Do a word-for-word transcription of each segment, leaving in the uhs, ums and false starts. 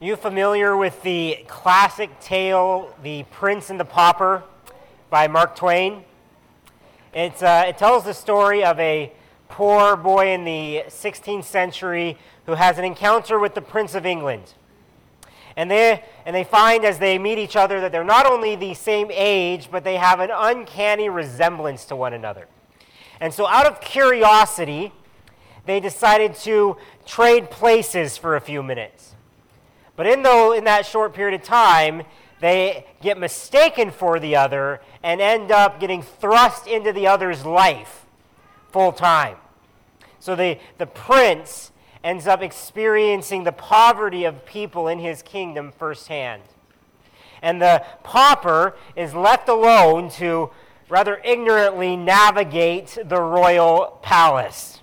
You familiar with the classic tale, The Prince and the Pauper by Mark Twain? It's, uh, it tells the story of a poor boy in the sixteenth century who has an encounter with the Prince of England. And they, and they find as they meet each other that they're not only the same age, but they have an uncanny resemblance to one another. And so out of curiosity, they decided to trade places for a few minutes. But in, though, in that short period of time, they get mistaken for the other and end up getting thrust into the other's life full time. So the, the prince ends up experiencing the poverty of people in his kingdom firsthand. And the pauper is left alone to rather ignorantly navigate the royal palace.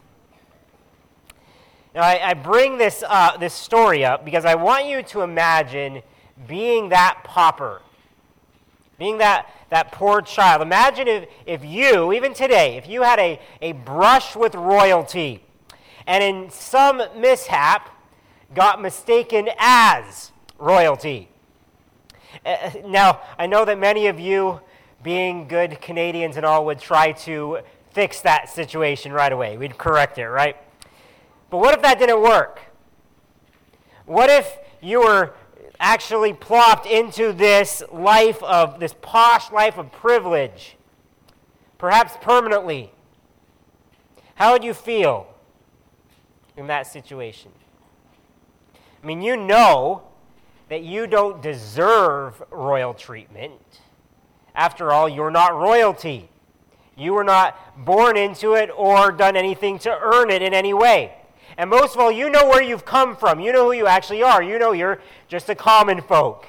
Now, I, I bring this uh, this story up because I want you to imagine being that pauper, being that, that poor child. Imagine if, if you, even today, if you had a, a brush with royalty and in some mishap got mistaken as royalty. Uh, now, I know that many of you, being good Canadians and all, would try to fix that situation right away. We'd correct it, right? But what if that didn't work? What if you were actually plopped into this life of, this posh life of privilege, perhaps permanently? How would you feel in that situation? I mean, you know that you don't deserve royal treatment. After all, you're not royalty. You were not born into it or done anything to earn it in any way. And most of all, you know where you've come from. You know who you actually are. You know you're just a common folk.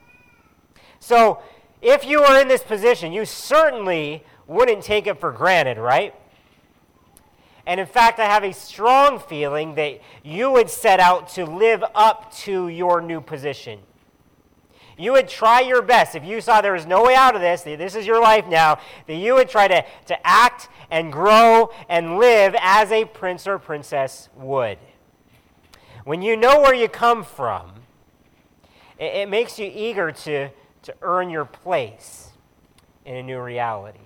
So if you were in this position, you certainly wouldn't take it for granted, right? And in fact, I have a strong feeling that you would set out to live up to your new position. You would try your best. If you saw there was no way out of this, this is your life now, that you would try to, to act and grow and live as a prince or princess would. When you know where you come from, it, it makes you eager to, to earn your place in a new reality.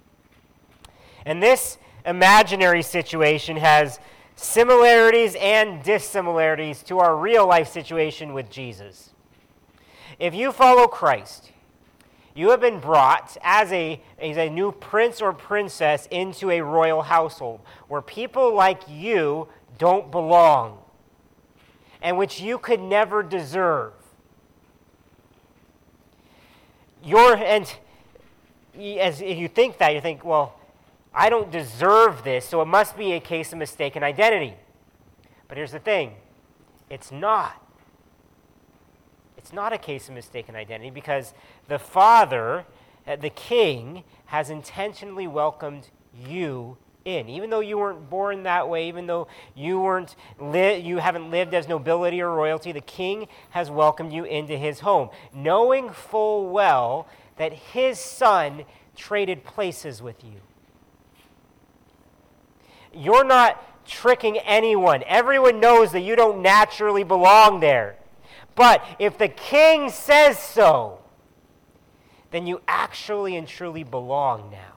And this imaginary situation has similarities and dissimilarities to our real life situation with Jesus. If you follow Christ, you have been brought as a, as a new prince or princess into a royal household where people like you don't belong and which you could never deserve. You're, and as if you think that, you think, well, I don't deserve this, so it must be a case of mistaken identity. But here's the thing, it's not. It's not a case of mistaken identity because the Father, the King, has intentionally welcomed you in. Even though you weren't born that way, even though you weren't li- you haven't lived as nobility or royalty, the King has welcomed you into his home, knowing full well that his Son traded places with you. You're not tricking anyone. Everyone knows that you don't naturally belong there. But if the king says so, then you actually and truly belong now.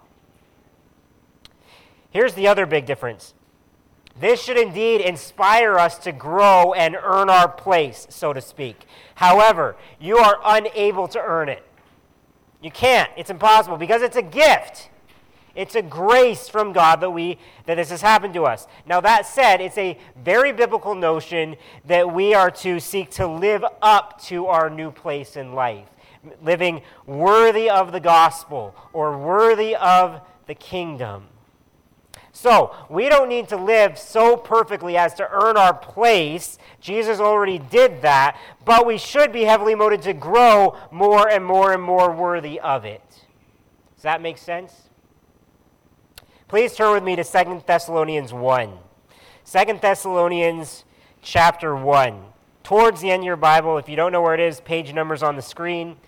Here's the other big difference. This should indeed inspire us to grow and earn our place, so to speak. However, you are unable to earn it. You can't. It's impossible because it's a gift. It's a grace from God that we that this has happened to us. Now that said, it's a very biblical notion that we are to seek to live up to our new place in life, living worthy of the gospel or worthy of the kingdom. So, we don't need to live so perfectly as to earn our place. Jesus already did that, but we should be heavily motivated to grow more and more and more worthy of it. Does that make sense? Please turn with me to Second Thessalonians one. Second Thessalonians chapter one. Towards the end of your Bible, if you don't know where it is, page numbers on the screen.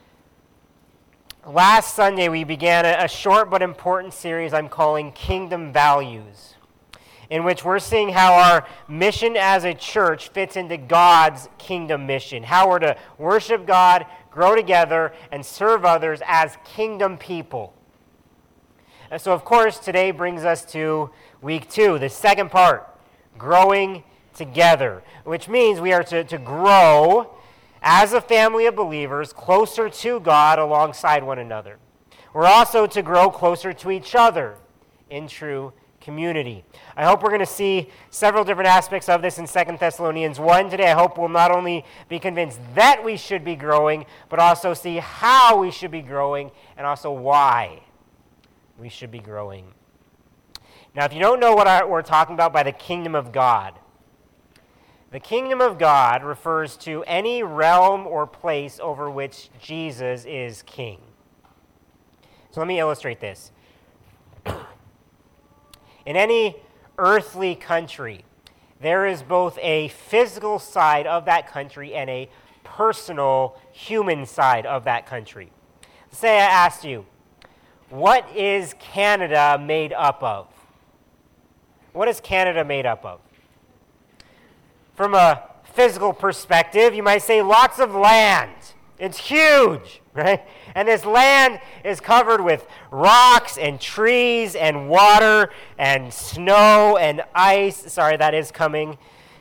Last Sunday, we began a, a short but important series I'm calling Kingdom Values. in which we're seeing how our mission as a church fits into God's kingdom mission, how we're to worship God, grow together, and serve others as kingdom people. And so, of course, today brings us to week two, the second part, growing together, which means we are to, to grow as a family of believers closer to God alongside one another. We're also to grow closer to each other in true community. I hope we're going to see several different aspects of this in Second Thessalonians one today. I hope we'll not only be convinced that we should be growing, but also see how we should be growing and also why we should be growing. Now, if you don't know what I, we're talking about by the kingdom of God, the kingdom of God refers to any realm or place over which Jesus is king. So let me illustrate this. In any earthly country, there is both a physical side of that country and a personal human side of that country. Say I asked you, what is Canada made up of? What is Canada made up of? From a physical perspective, you might say lots of land. It's huge, right? And this land is covered with rocks and trees and water and snow and ice. Sorry, that is coming.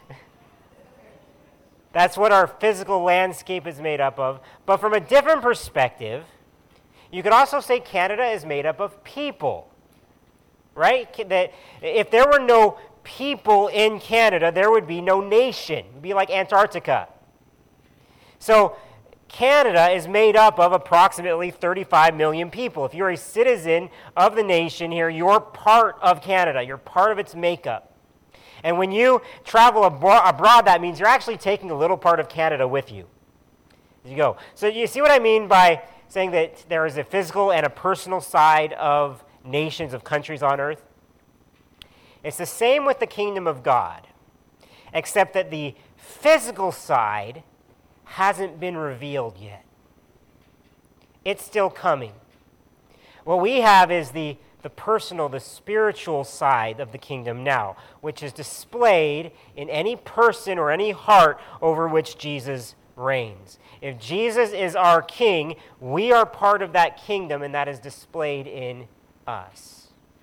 That's what our physical landscape is made up of. But from a different perspective, you could also say Canada is made up of people, right? That if there were no people in Canada, there would be no nation. It would be like Antarctica. So Canada is made up of approximately thirty-five million people. If you're a citizen of the nation here, you're part of Canada. You're part of its makeup. And when you travel abroad, that means you're actually taking a little part of Canada with you as you go. So you see what I mean by saying that there is a physical and a personal side of nations, of countries on earth? It's the same with the kingdom of God, except that the physical side hasn't been revealed yet. It's still coming. What we have is the, the personal, the spiritual side of the kingdom now, which is displayed in any person or any heart over which Jesus reigns. If Jesus is our king, we are part of that kingdom, and that is displayed in us.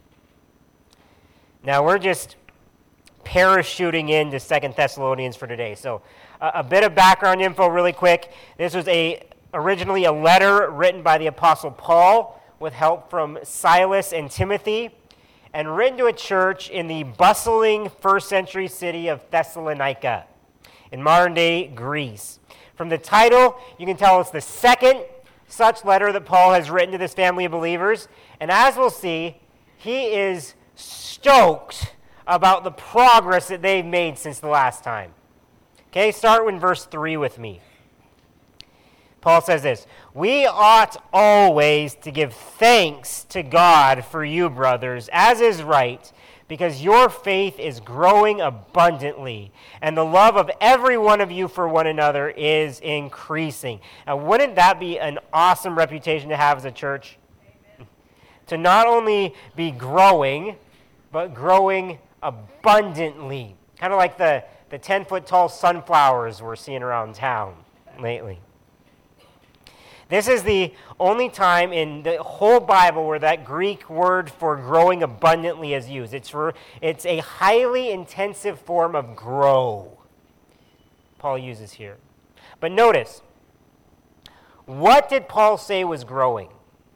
Now, we're just parachuting into Second Thessalonians for today. So uh, a bit of background info really quick. This was a originally a letter written by the Apostle Paul with help from Silas and Timothy, and written to a church in the bustling first century city of Thessalonica in modern-day Greece. From the title, you can tell it's the second such letter that Paul has written to this family of believers. And as we'll see, he is stoked about the progress that they've made since the last time. Okay, start in verse three with me. Paul says this, "We ought always to give thanks to God for you, brothers, as is right, because your faith is growing abundantly, and the love of every one of you for one another is increasing." Now, wouldn't that be an awesome reputation to have as a church? Amen. To not only be growing, but growing abundantly. Kind of like the, the ten-foot-tall sunflowers we're seeing around town lately. This is the only time in the whole Bible where that Greek word for growing abundantly is used. It's, for, it's a highly intensive form of grow, Paul uses here. But notice, what did Paul say was growing?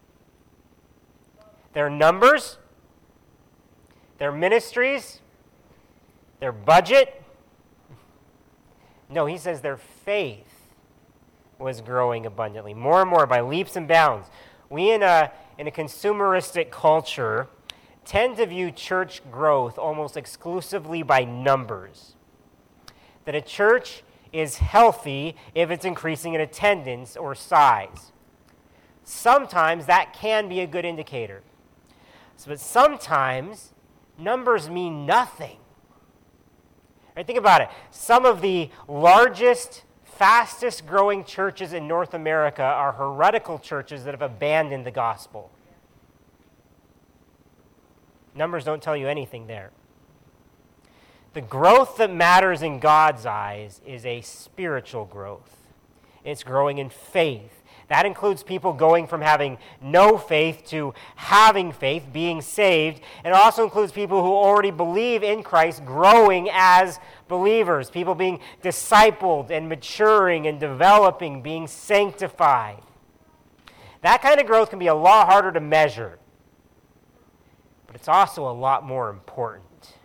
Their numbers, their ministries, their budget? No, he says their faith was growing abundantly, more and more by leaps and bounds. We in a, in a consumeristic culture tend to view church growth almost exclusively by numbers. That a church is healthy if it's increasing in attendance or size. Sometimes that can be a good indicator. But sometimes numbers mean nothing. Right, think about it. Some of the largest, fastest growing churches in North America are heretical churches that have abandoned the gospel. Numbers don't tell you anything there. The growth that matters in God's eyes is a spiritual growth. It's growing in faith. That includes people going from having no faith to having faith, being saved. And it also includes people who already believe in Christ growing as believers, people being discipled and maturing and developing, being sanctified. That kind of growth can be a lot harder to measure, but it's also a lot more important.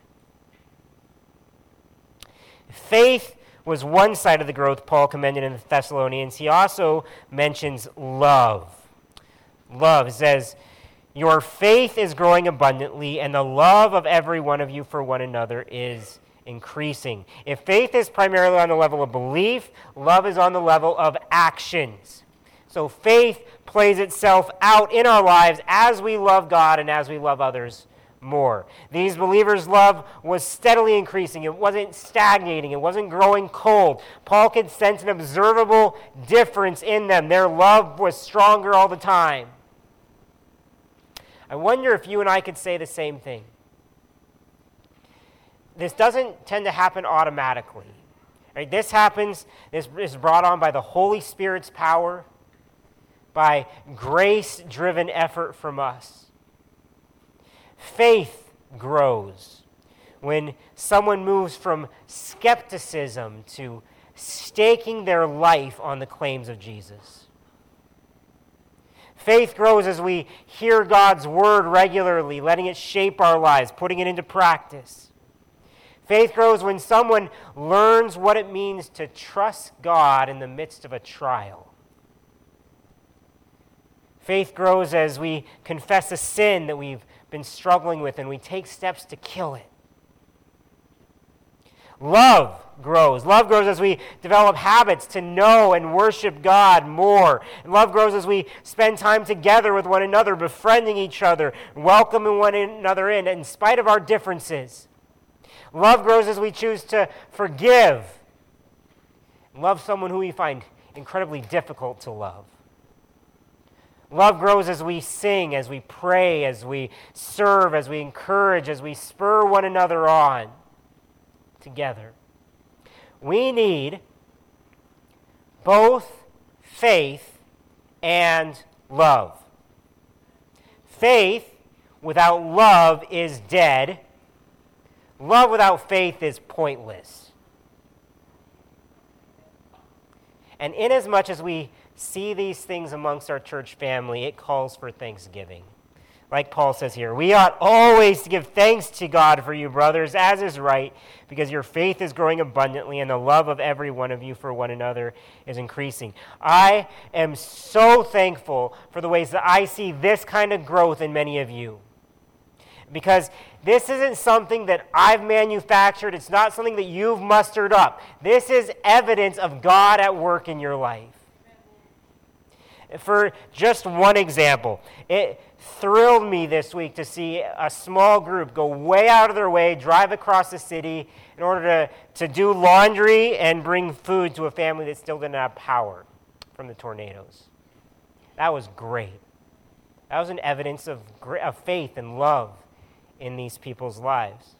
Faith was one side of the growth Paul commended in the Thessalonians. He also mentions love. Love says, your faith is growing abundantly, and the love of every one of you for one another is increasing. If faith is primarily on the level of belief, love is on the level of actions. So faith plays itself out in our lives as we love God and as we love others more. These believers' love was steadily increasing. It wasn't stagnating. It wasn't growing cold. Paul could sense an observable difference in them. Their love was stronger all the time. I wonder if you and I could say the same thing. This doesn't tend to happen automatically. Right? This happens, this is brought on by the Holy Spirit's power, by grace-driven effort from us. Faith grows when someone moves from skepticism to staking their life on the claims of Jesus. Faith grows as we hear God's word regularly, letting it shape our lives, putting it into practice. Faith grows when someone learns what it means to trust God in the midst of a trial. Faith grows as we confess a sin that we've been struggling with and we take steps to kill it. Love grows. Love grows as we develop habits to know and worship God more. And love grows as we spend time together with one another, befriending each other, welcoming one another in, in spite of our differences. Love grows as we choose to forgive and love someone who we find incredibly difficult to love. Love grows as we sing, as we pray, as we serve, as we encourage, as we spur one another on together. We need both faith and love. Faith without love is dead. Love without faith is pointless. And inasmuch as we see these things amongst our church family, it calls for thanksgiving. Like Paul says here, we ought always to give thanks to God for you, brothers, as is right, because your faith is growing abundantly and the love of every one of you for one another is increasing. I am so thankful for the ways that I see this kind of growth in many of you. Because this isn't something that I've manufactured. It's not something that you've mustered up. This is evidence of God at work in your life. For just one example, it thrilled me this week to see a small group go way out of their way, drive across the city in order to, to do laundry and bring food to a family that still didn't have power from the tornadoes. That was great. That was an evidence of, of faith and love in these people's lives.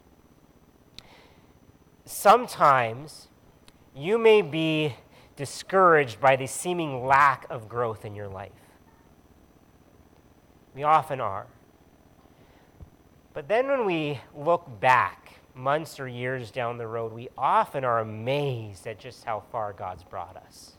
Sometimes you may be discouraged by the seeming lack of growth in your life. We often are. But then when we look back months or years down the road, we often are amazed at just how far God's brought us.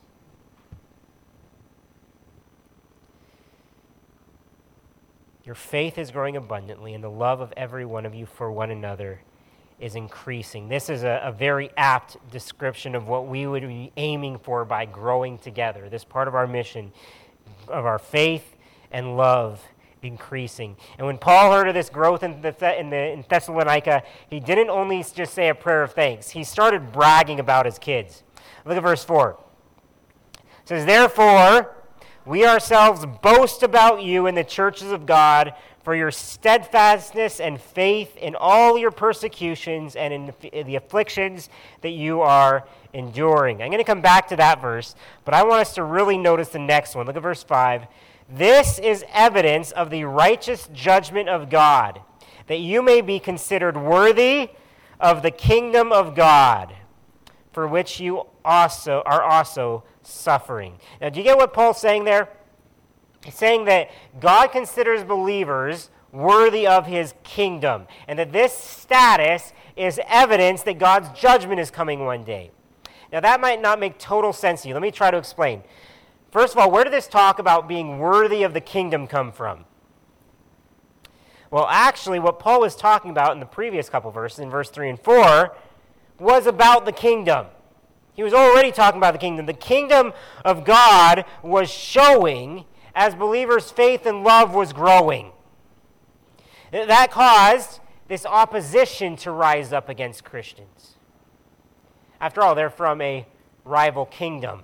Your faith is growing abundantly, and the love of every one of you for one another is increasing. This is a, a very apt description of what we would be aiming for by growing together. This part of our mission, of our faith and love increasing. And when Paul heard of this growth in, the, in, the, in Thessalonica, he didn't only just say a prayer of thanks. He started bragging about his kids. Look at verse four. It says, therefore, we ourselves boast about you in the churches of God for your steadfastness and faith in all your persecutions and in the, in the afflictions that you are enduring. I'm going to come back to that verse, but I want us to really notice the next one. Look at verse five. This is evidence of the righteous judgment of God, that you may be considered worthy of the kingdom of God, for which you also are also suffering. Now, do you get what Paul's saying there? He's saying that God considers believers worthy of his kingdom, and that this status is evidence that God's judgment is coming one day. Now, that might not make total sense to you. Let me try to explain. First of all, where did this talk about being worthy of the kingdom come from? Well, actually, what Paul was talking about in the previous couple verses, in verse three and four, was about the kingdom. He was already talking about the kingdom. The kingdom of God was showing as believers' faith and love was growing. That caused this opposition to rise up against Christians. After all, they're from a rival kingdom.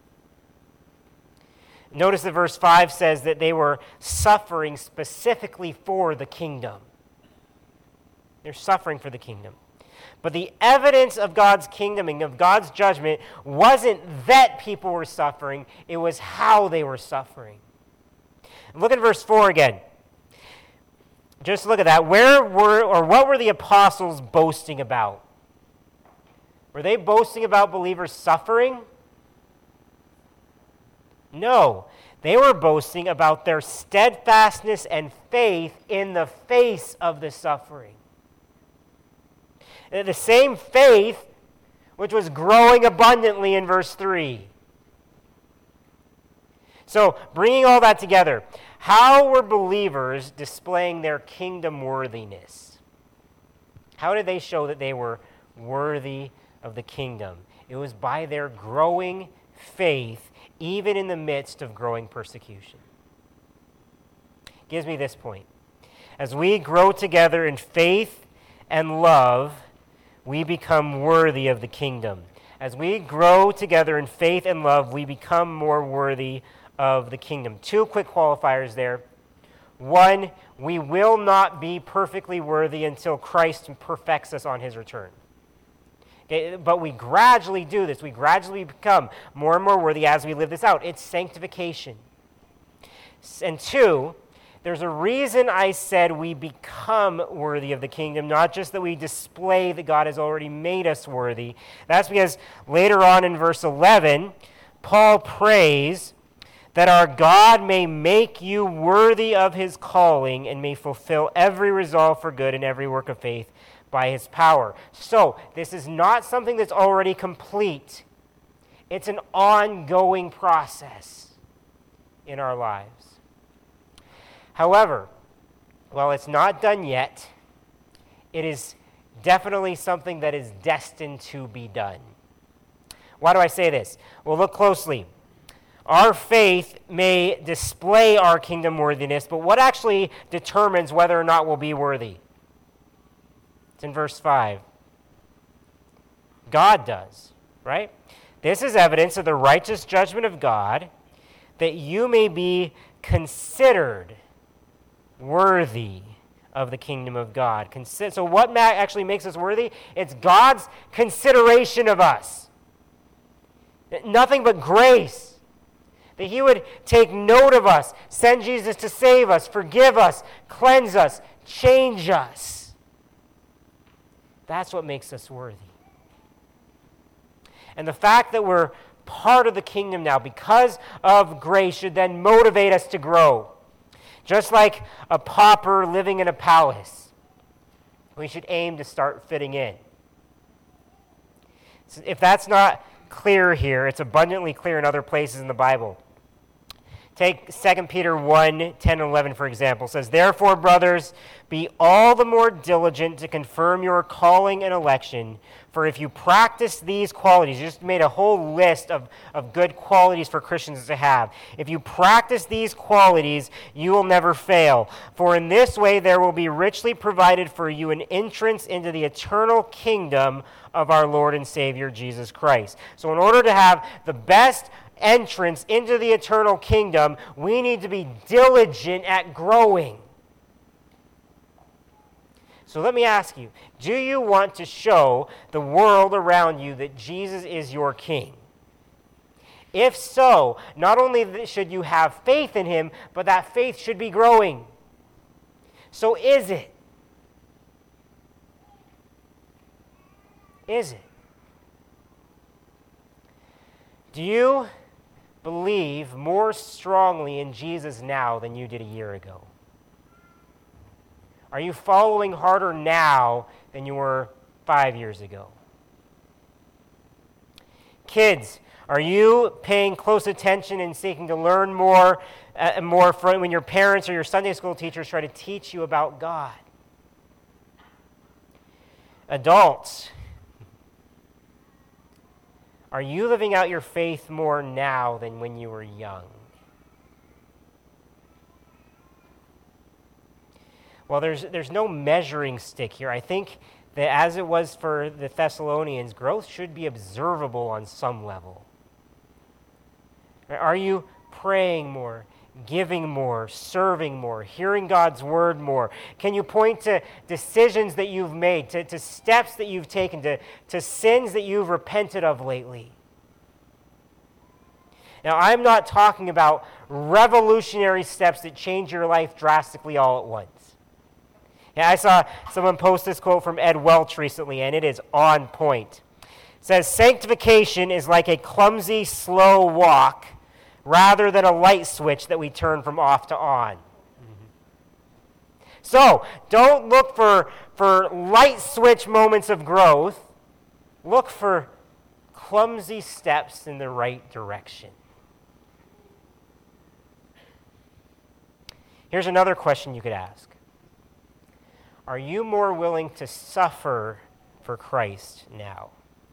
Notice that verse five says that they were suffering specifically for the kingdom. They're suffering for the kingdom. But the evidence of God's kingdom and of God's judgment wasn't that people were suffering, it was how they were suffering. Look at verse four again. Just look at that. Where were, or what were the apostles boasting about? Were they boasting about believers suffering? No, they were boasting about their steadfastness and faith in the face of the suffering. The same faith which was growing abundantly in verse three. So, bringing all that together, how were believers displaying their kingdom worthiness? How did they show that they were worthy of the kingdom? It was by their growing faith, even in the midst of growing persecution. Gives me this point. As we grow together in faith and love, we become worthy of the kingdom. As we grow together in faith and love, we become more worthy of the kingdom. Two quick qualifiers there. One, we will not be perfectly worthy until Christ perfects us on his return. Okay, but we gradually do this. We gradually become more and more worthy as we live this out. It's sanctification. And two, there's a reason I said we become worthy of the kingdom, not just that we display that God has already made us worthy. That's because later on in verse eleven, Paul prays that our God may make you worthy of his calling and may fulfill every resolve for good and every work of faith by his power. So, this is not something that's already complete. It's an ongoing process in our lives. However, while it's not done yet, it is definitely something that is destined to be done. Why do I say this? Well, look closely. Our faith may display our kingdom worthiness, but what actually determines whether or not we'll be worthy? It's in verse five. God does, right? This is evidence of the righteous judgment of God, that you may be considered worthy of the kingdom of God. Consi- so what ma- actually makes us worthy? It's God's consideration of us. Nothing but grace. That he would take note of us, send Jesus to save us, forgive us, cleanse us, change us. That's what makes us worthy. And the fact that we're part of the kingdom now because of grace should then motivate us to grow. Just like a pauper living in a palace, we should aim to start fitting in. So if that's not clear here, it's abundantly clear in other places in the Bible. Take Second Peter one, ten and eleven, for example. It says, "Therefore, brothers, be all the more diligent to confirm your calling and election, for if you practice these qualities," you just made a whole list of, of good qualities for Christians to have. "If you practice these qualities, you will never fail. For in this way there will be richly provided for you an entrance into the eternal kingdom of our Lord and Savior, Jesus Christ." So in order to have the best entrance into the eternal kingdom, we need to be diligent at growing. So let me ask you, do you want to show the world around you that Jesus is your King? If so, not only should you have faith in him, but that faith should be growing. So is it? is it? Do you believe more strongly in Jesus now than you did a year ago? Are you following harder now than you were five years ago? Kids, are you paying close attention and seeking to learn more, uh, more from when your parents or your Sunday school teachers try to teach you about God? Adults, are you living out your faith more now than when you were young? Well, there's, there's no measuring stick here. I think that as it was for the Thessalonians, growth should be observable on some level. Are you praying more, giving more, serving more, hearing God's word more? Can you point to decisions that you've made, to, to steps that you've taken, to, to sins that you've repented of lately? Now, I'm not talking about revolutionary steps that change your life drastically all at once. Yeah, I saw someone post this quote from Ed Welch recently, and it is on point. It says, "Sanctification is like a clumsy, slow walk rather than a light switch that we turn from off to on." Mm-hmm. So, don't look for, for light switch moments of growth. Look for clumsy steps in the right direction. Here's another question you could ask. Are you more willing to suffer for Christ now?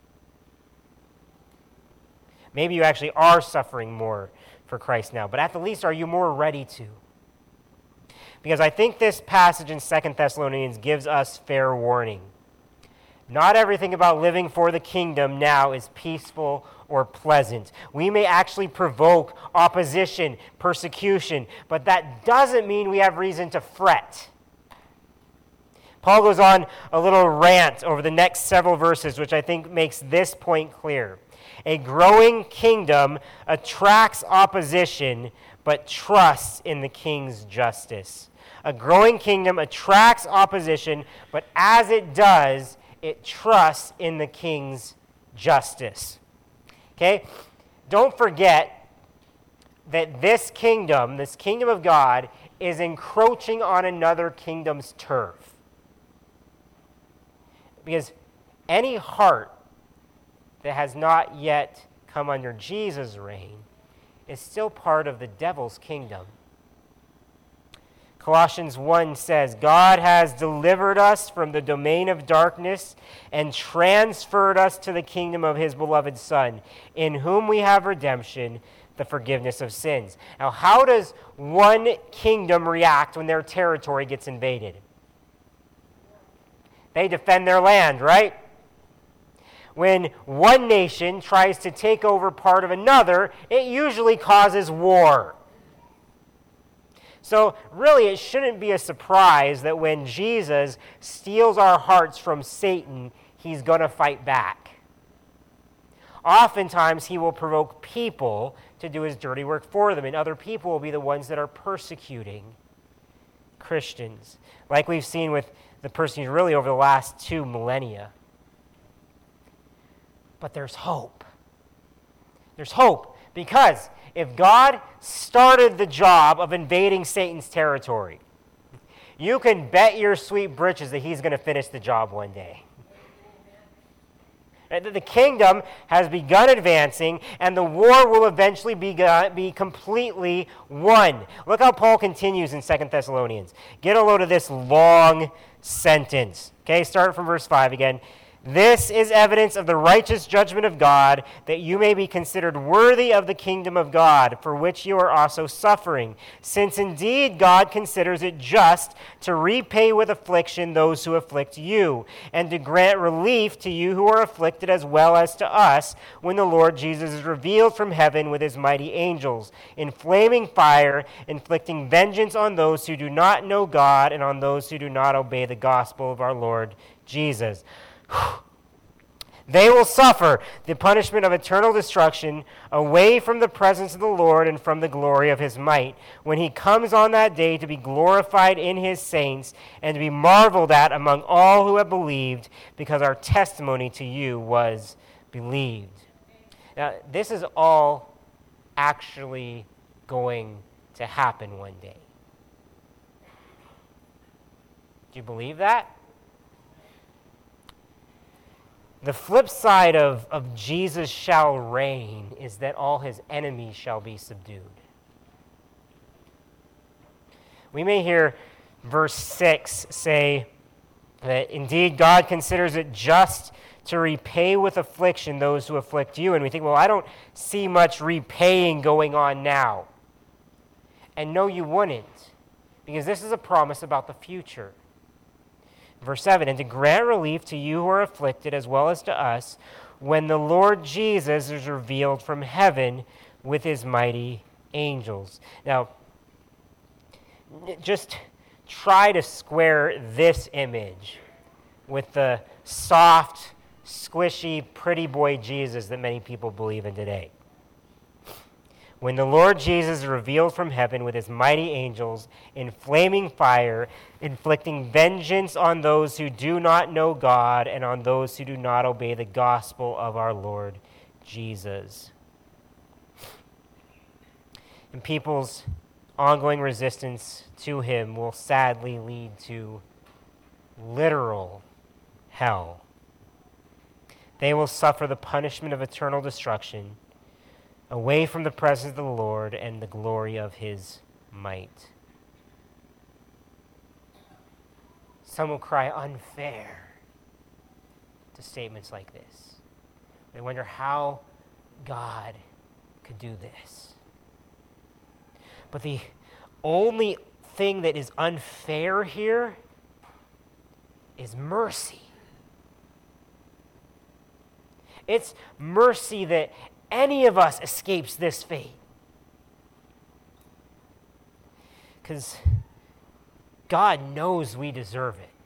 Maybe you actually are suffering more for Christ now, but at the least, are you more ready to? Because I think this passage in Second Thessalonians gives us fair warning. Not everything about living for the kingdom now is peaceful or pleasant. We may actually provoke opposition, persecution, but that doesn't mean we have reason to fret. Paul goes on a little rant over the next several verses, which I think makes this point clear. A growing kingdom attracts opposition, but trusts in the king's justice. A growing kingdom attracts opposition, but as it does, it trusts in the king's justice. Okay? Don't forget that this kingdom, this kingdom of God, is encroaching on another kingdom's turf. Because any heart that has not yet come under Jesus' reign is still part of the devil's kingdom. Colossians one says, "God has delivered us from the domain of darkness and transferred us to the kingdom of his beloved Son, in whom we have redemption, the forgiveness of sins." Now, how does one kingdom react when their territory gets invaded? They defend their land, right? When one nation tries to take over part of another, it usually causes war. So really, it shouldn't be a surprise that when Jesus steals our hearts from Satan, he's going to fight back. Oftentimes, he will provoke people to do his dirty work for them, and other people will be the ones that are persecuting Christians, like we've seen with the persecution really over the last two millennia. But there's hope. There's hope because if God started the job of invading Satan's territory, you can bet your sweet britches that he's going to finish the job one day. The kingdom has begun advancing, and the war will eventually be, be completely won. Look how Paul continues in Second Thessalonians. Get a load of this long sentence. Okay, start from verse five again. "This is evidence of the righteous judgment of God, that you may be considered worthy of the kingdom of God, for which you are also suffering, since indeed God considers it just to repay with affliction those who afflict you, and to grant relief to you who are afflicted as well as to us, when the Lord Jesus is revealed from heaven with his mighty angels, in flaming fire, inflicting vengeance on those who do not know God and on those who do not obey the gospel of our Lord Jesus." They will suffer the punishment of eternal destruction away from the presence of the Lord and from the glory of his might, when he comes on that day to be glorified in his saints and to be marveled at among all who have believed, because our testimony to you was believed. Now, this is all actually going to happen one day. Do you believe that? The flip side of, of Jesus shall reign is that all his enemies shall be subdued. We may hear verse six say that indeed God considers it just to repay with affliction those who afflict you. And we think, well, I don't see much repaying going on now. And no, you wouldn't, because this is a promise about the future. Verse seven, and to grant relief to you who are afflicted as well as to us, when the Lord Jesus is revealed from heaven with his mighty angels. Now, just try to square this image with the soft, squishy, pretty boy Jesus that many people believe in today. When the Lord Jesus is revealed from heaven with his mighty angels in flaming fire, inflicting vengeance on those who do not know God and on those who do not obey the gospel of our Lord Jesus. And people's ongoing resistance to him will sadly lead to literal hell. They will suffer the punishment of eternal destruction, away from the presence of the Lord and the glory of his might. Some will cry unfair to statements like this. They wonder how God could do this. But the only thing that is unfair here is mercy. It's mercy that any of us escapes this fate. Because God knows we deserve it.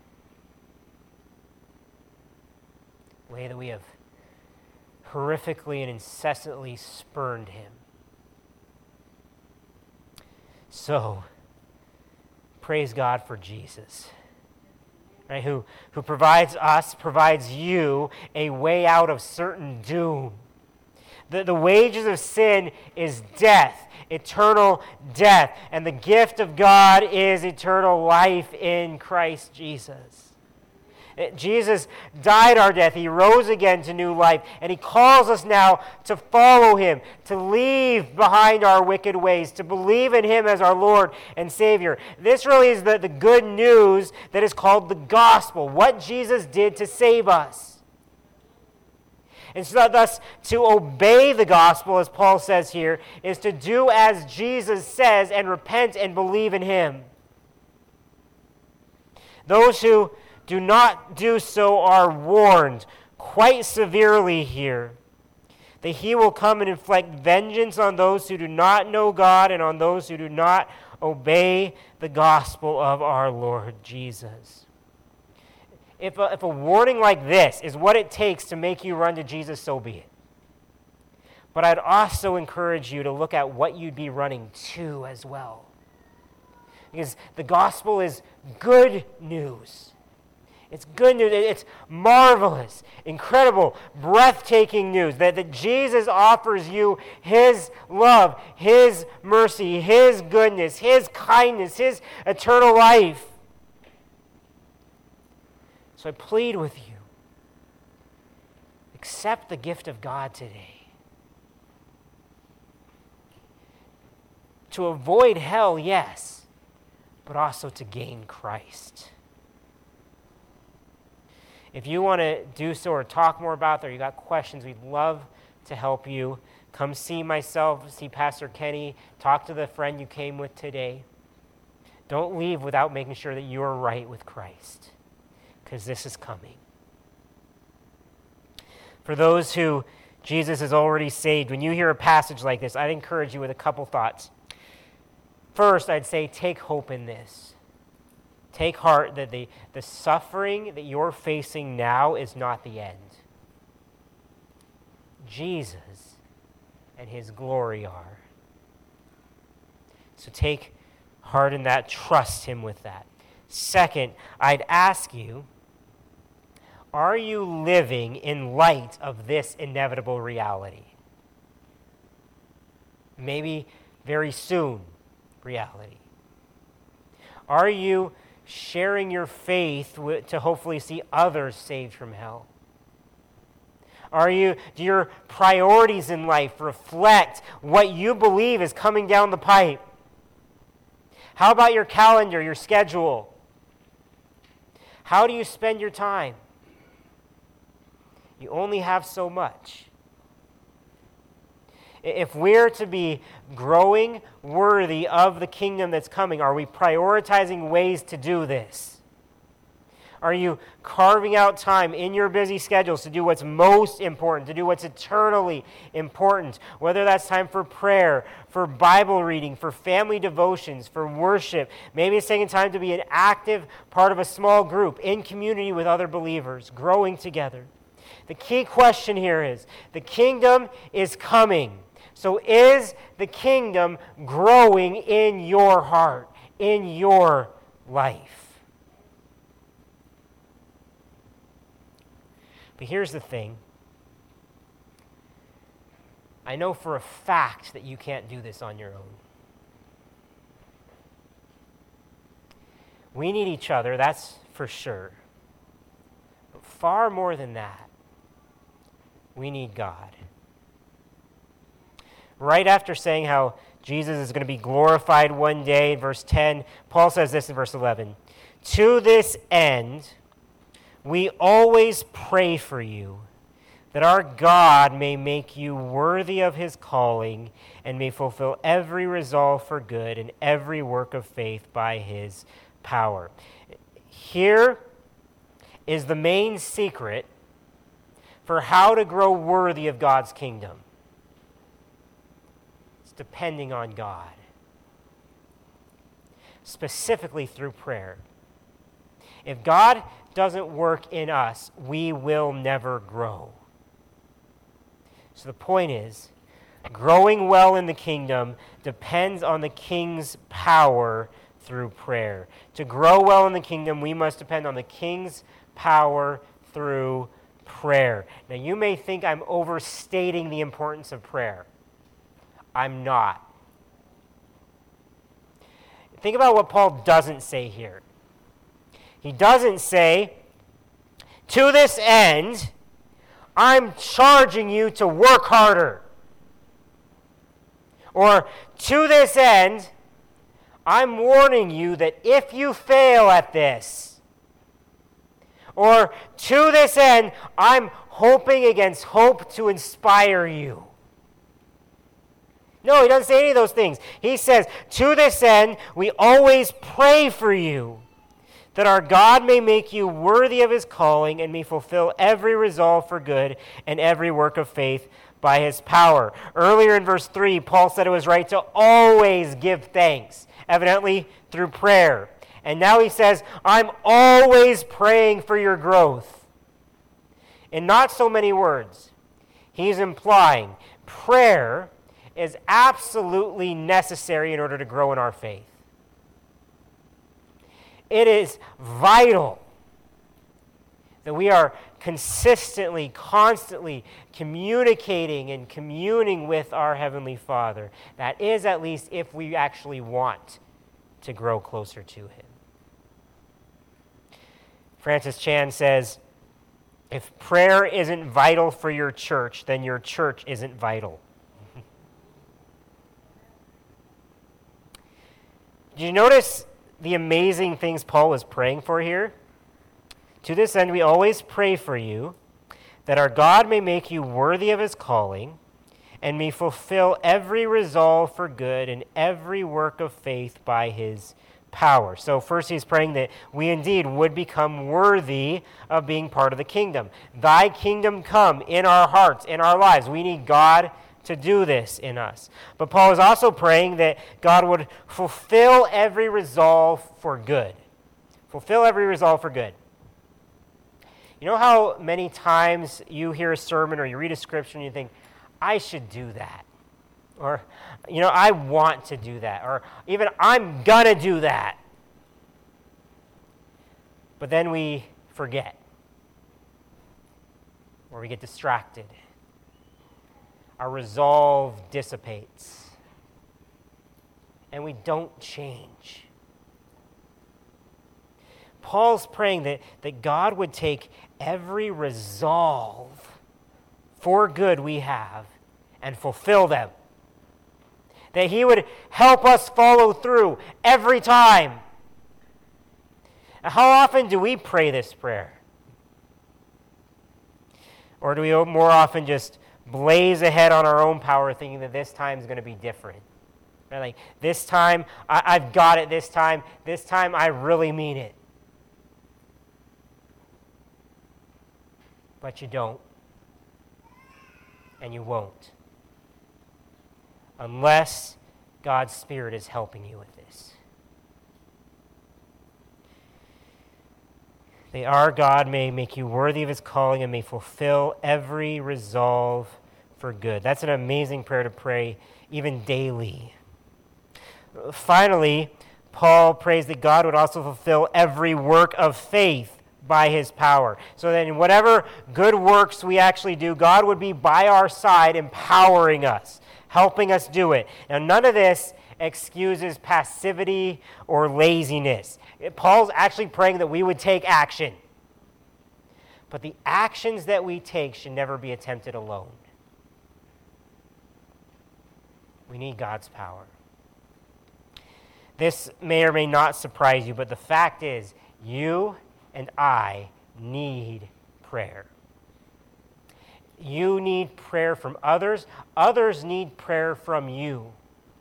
The way that we have horrifically and incessantly spurned him. So, praise God for Jesus. Right, who, who provides us, provides you a way out of certain doom. The, the wages of sin is death, eternal death. And the gift of God is eternal life in Christ Jesus. Jesus died our death. He rose again to new life. And he calls us now to follow him, to leave behind our wicked ways, to believe in him as our Lord and Savior. This really is the, the good news that is called the gospel, what Jesus did to save us. And so thus, to obey the gospel, as Paul says here, is to do as Jesus says and repent and believe in him. Those who do not do so are warned quite severely here that he will come and inflict vengeance on those who do not know God and on those who do not obey the gospel of our Lord Jesus. If a, if a warning like this is what it takes to make you run to Jesus, so be it. But I'd also encourage you to look at what you'd be running to as well. Because the gospel is good news. It's good news. It's marvelous, incredible, breathtaking news that, that Jesus offers you his love, his mercy, his goodness, his kindness, his eternal life. So I plead with you, accept the gift of God today. To avoid hell, yes, but also to gain Christ. If you want to do so or talk more about that, or you got questions, we'd love to help you. Come see myself, see Pastor Kenny, talk to the friend you came with today. Don't leave without making sure that you are right with Christ, because this is coming. For those who Jesus has already saved, when you hear a passage like this, I'd encourage you with a couple thoughts. First, I'd say take hope in this. Take heart that the, the suffering that you're facing now is not the end. Jesus and his glory are. So take heart in that, trust him with that. Second, I'd ask you, are you living in light of this inevitable reality? Maybe very soon reality. Are you sharing your faith with, to hopefully see others saved from hell? Are you, do your priorities in life reflect what you believe is coming down the pipe? How about your calendar, your schedule? How do you spend your time? You only have so much. If we're to be growing worthy of the kingdom that's coming, are we prioritizing ways to do this? Are you carving out time in your busy schedules to do what's most important, to do what's eternally important? Whether that's time for prayer, for Bible reading, for family devotions, for worship. Maybe it's taking time to be an active part of a small group in community with other believers, growing together. The key question here is, the kingdom is coming. So is the kingdom growing in your heart, in your life? But here's the thing. I know for a fact that you can't do this on your own. We need each other, that's for sure. But far more than that, we need God. Right after saying how Jesus is going to be glorified one day, in verse ten, Paul says this in verse eleven. To this end, we always pray for you, that our God may make you worthy of his calling and may fulfill every resolve for good and every work of faith by his power. Here is the main secret for how to grow worthy of God's kingdom. It's depending on God, specifically through prayer. If God doesn't work in us, we will never grow. So the point is, growing well in the kingdom depends on the king's power through prayer. To grow well in the kingdom, we must depend on the king's power through prayer. Now, you may think I'm overstating the importance of prayer. I'm not. Think about what Paul doesn't say here. He doesn't say, to this end, I'm charging you to work harder. Or, to this end, I'm warning you that if you fail at this. Or, to this end, I'm hoping against hope to inspire you. No, he doesn't say any of those things. He says, to this end, we always pray for you, that our God may make you worthy of his calling and may fulfill every resolve for good and every work of faith by his power. Earlier in verse three, Paul said it was right to always give thanks, evidently through prayer. And now he says, I'm always praying for your growth. In not so many words, he's implying prayer is absolutely necessary in order to grow in our faith. It is vital that we are consistently, constantly communicating and communing with our Heavenly Father. That is, at least, if we actually want to grow closer to him. Francis Chan says, if prayer isn't vital for your church, then your church isn't vital. Did you notice the amazing things Paul was praying for here? To this end, we always pray for you, that our God may make you worthy of his calling, and may fulfill every resolve for good and every work of faith by his power. So first he's praying that we indeed would become worthy of being part of the kingdom. Thy kingdom come in our hearts, in our lives. We need God to do this in us. But Paul is also praying that God would fulfill every resolve for good. Fulfill every resolve for good. You know how many times you hear a sermon or you read a scripture and you think, I should do that. Or, you know, I want to do that. Or even, I'm going to do that. But then we forget. Or we get distracted. Our resolve dissipates. And we don't change. Paul's praying that, that God would take every resolve for good we have and fulfill them. That he would help us follow through every time. How often do we pray this prayer? Or do we more often just blaze ahead on our own power thinking that this time is going to be different? Right? Like, this time, I, I've got it this time. This time, I really mean it. But you don't. And you won't. Unless God's Spirit is helping you with this. That our God may make you worthy of his calling and may fulfill every resolve for good. That's an amazing prayer to pray, even daily. Finally, Paul prays that God would also fulfill every work of faith by his power. So that in whatever good works we actually do, God would be by our side, empowering us, helping us do it. Now, none of this excuses passivity or laziness. Paul's actually praying that we would take action. But the actions that we take should never be attempted alone. We need God's power. This may or may not surprise you, but the fact is, you and I need prayer. You need prayer from others. Others need prayer from you.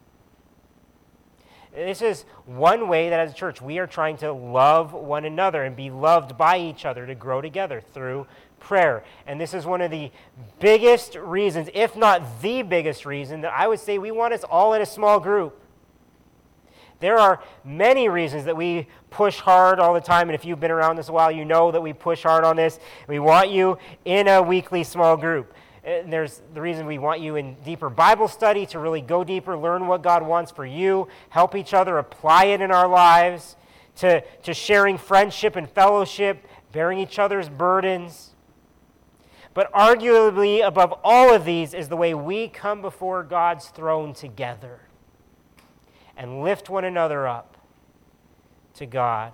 This is one way that as a church we are trying to love one another and be loved by each other to grow together through prayer. And this is one of the biggest reasons, if not the biggest reason, that I would say we want us all in a small group. There are many reasons that we push hard all the time, and if you've been around this a while, you know that we push hard on this. We want you in a weekly small group. And there's the reason we want you in deeper Bible study to really go deeper, learn what God wants for you, help each other apply it in our lives, to, to sharing friendship and fellowship, bearing each other's burdens. But arguably above all of these is the way we come before God's throne together and lift one another up to God.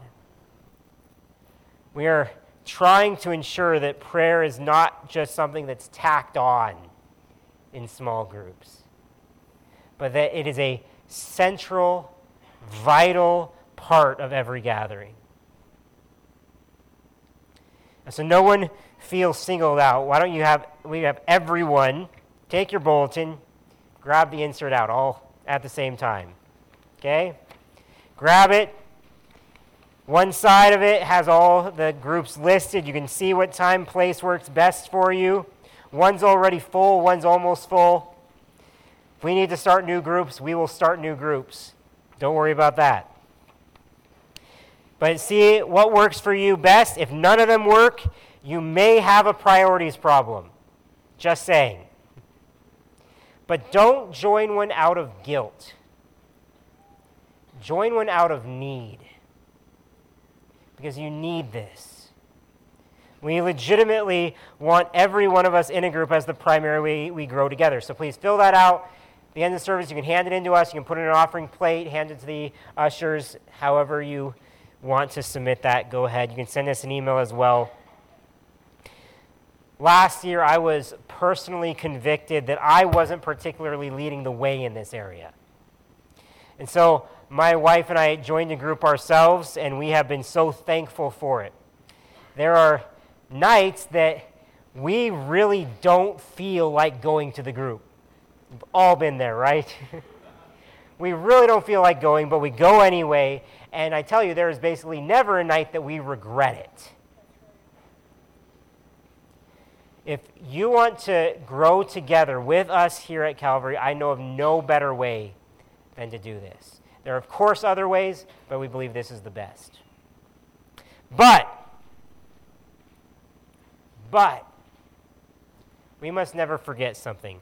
We are trying to ensure that prayer is not just something that's tacked on in small groups, but that it is a central, vital part of every gathering. And so no one feels singled out. Why don't you have, we have everyone take your bulletin, grab the insert out all at the same time. Okay? Grab it. One side of it has all the groups listed. You can see what time, place works best for you. One's already full, one's almost full. If we need to start new groups, we will start new groups. Don't worry about that. But see what works for you best. If none of them work, you may have a priorities problem. Just saying. But don't join one out of guilt. Join one out of need. Because you need this. We legitimately want every one of us in a group as the primary way we grow together. So please fill that out. At the end of the service, you can hand it in to us. You can put it in an offering plate, hand it to the ushers. However you want to submit that, go ahead. You can send us an email as well. Last year, I was personally convicted that I wasn't particularly leading the way in this area. And so my wife and I joined a group ourselves, and we have been so thankful for it. There are nights that we really don't feel like going to the group. We've all been there, right? We really don't feel like going, but we go anyway, and I tell you, there is basically never a night that we regret it. If you want to grow together with us here at Calvary, I know of no better way than to do this. There are, of course, other ways, but we believe this is the best. But But we must never forget something.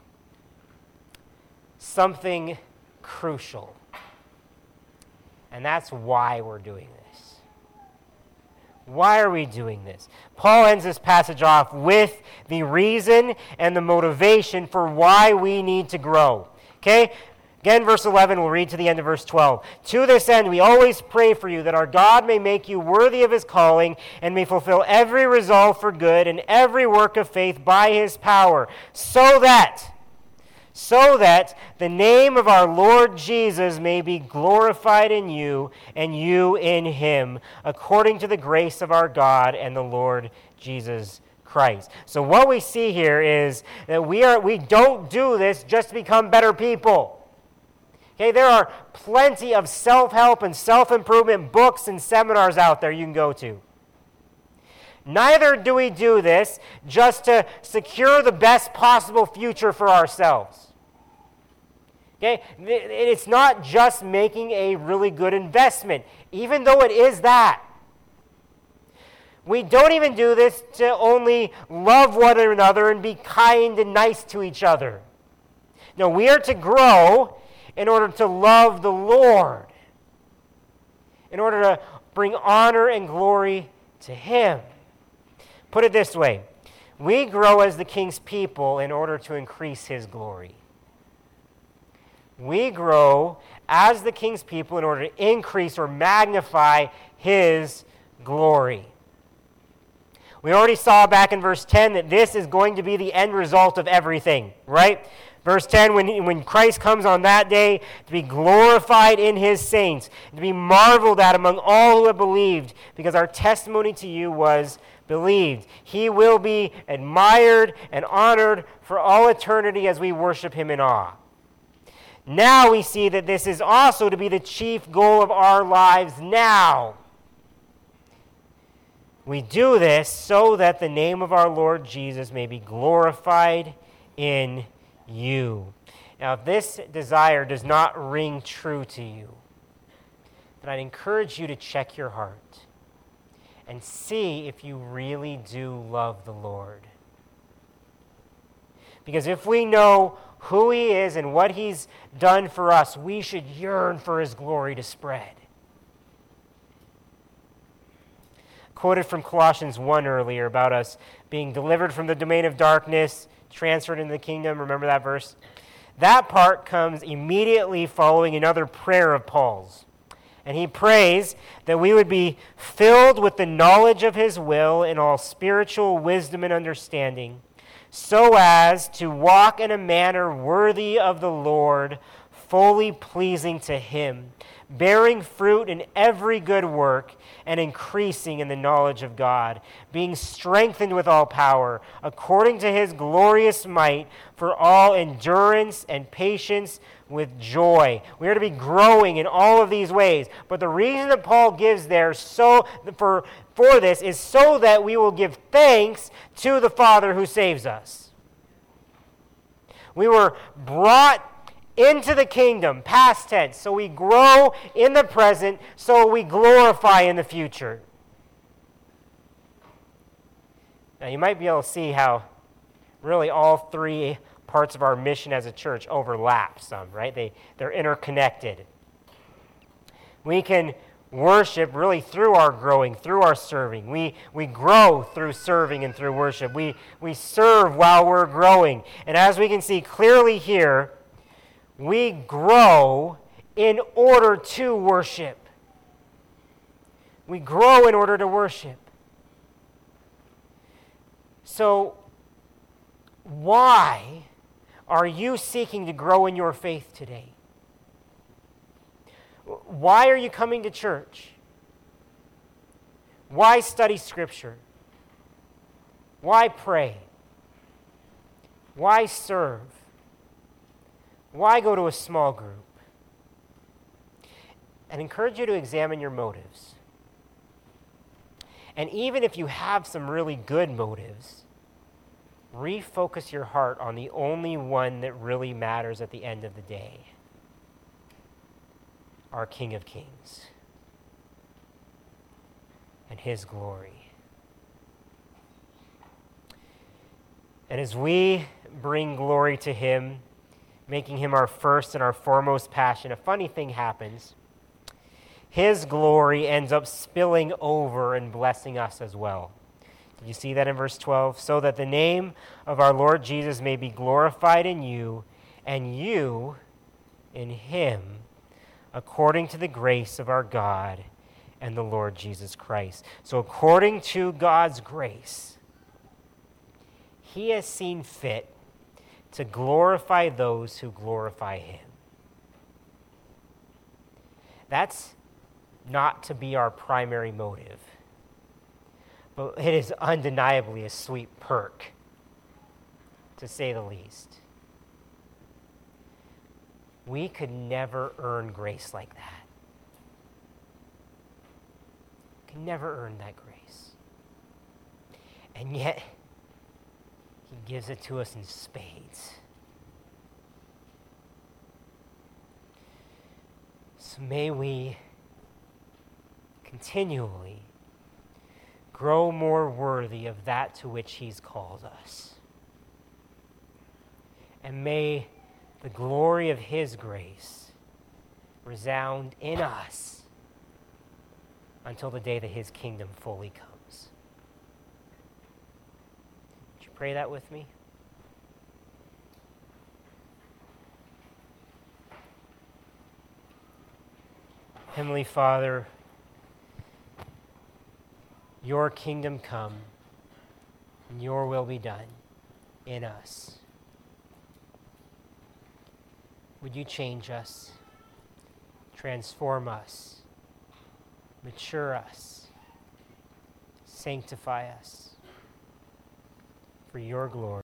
Something crucial. And that's why we're doing this. Why are we doing this? Paul ends this passage off with the reason and the motivation for why we need to grow. Okay? Again, verse eleven, we'll read to the end of verse twelve. To this end, we always pray for you that our God may make you worthy of his calling and may fulfill every resolve for good and every work of faith by his power, so that, so that the name of our Lord Jesus may be glorified in you and you in him, according to the grace of our God and the Lord Jesus Christ. So what we see here is that we are we don't do this just to become better people. Okay, there are plenty of self-help and self-improvement books and seminars out there you can go to. Neither do we do this just to secure the best possible future for ourselves. Okay, it's not just making a really good investment, even though it is that. We don't even do this to only love one another and be kind and nice to each other. No, we are to grow in order to love the Lord, in order to bring honor and glory to him. Put it this way, we grow as the King's people in order to increase his glory. We grow as the King's people in order to increase or magnify his glory. We already saw back in verse ten that this is going to be the end result of everything, right? Verse ten, when, when Christ comes on that day to be glorified in his saints, to be marveled at among all who have believed, because our testimony to you was believed. He will be admired and honored for all eternity as we worship him in awe. Now we see that this is also to be the chief goal of our lives now. We do this so that the name of our Lord Jesus may be glorified in you. Now, if this desire does not ring true to you, then I'd encourage you to check your heart and see if you really do love the Lord. Because if we know who he is and what he's done for us, we should yearn for his glory to spread. Quoted from Colossians one earlier about us being delivered from the domain of darkness, transferred into the kingdom. Remember that verse? That part comes immediately following another prayer of Paul's. And he prays that we would be filled with the knowledge of his will in all spiritual wisdom and understanding, so as to walk in a manner worthy of the Lord, fully pleasing to him, bearing fruit in every good work, and increasing in the knowledge of God, being strengthened with all power, according to his glorious might, for all endurance and patience with joy. We are to be growing in all of these ways. But the reason that Paul gives there so for, for this is so that we will give thanks to the Father who saves us. We were brought into the kingdom, past tense, so we grow in the present, so we glorify in the future. Now you might be able to see how really all three parts of our mission as a church overlap some, right? They, they're interconnected. We can worship really through our growing, through our serving. We, we grow through serving and through worship. We, we serve while we're growing. And as we can see clearly here, we grow in order to worship. We grow in order to worship. So, why are you seeking to grow in your faith today? Why are you coming to church? Why study Scripture? Why pray? Why serve? Why go to a small group? And encourage you to examine your motives. And even if you have some really good motives, refocus your heart on the only one that really matters at the end of the day, our King of Kings and his glory. And as we bring glory to him, making him our first and our foremost passion, a funny thing happens. His glory ends up spilling over and blessing us as well. Did you see that in verse twelve? So that the name of our Lord Jesus may be glorified in you, and you in him, according to the grace of our God and the Lord Jesus Christ. So according to God's grace, he has seen fit to glorify those who glorify him. That's not to be our primary motive, but it is undeniably a sweet perk, to say the least. We could never earn grace like that. We can never earn that grace. And yet, he gives it to us in spades. So may we continually grow more worthy of that to which he's called us. And may the glory of his grace resound in us until the day that his kingdom fully comes. Would you pray that with me? Heavenly Father, your kingdom come, and your will be done in us. Would you change us, transform us, mature us, sanctify us for your glory?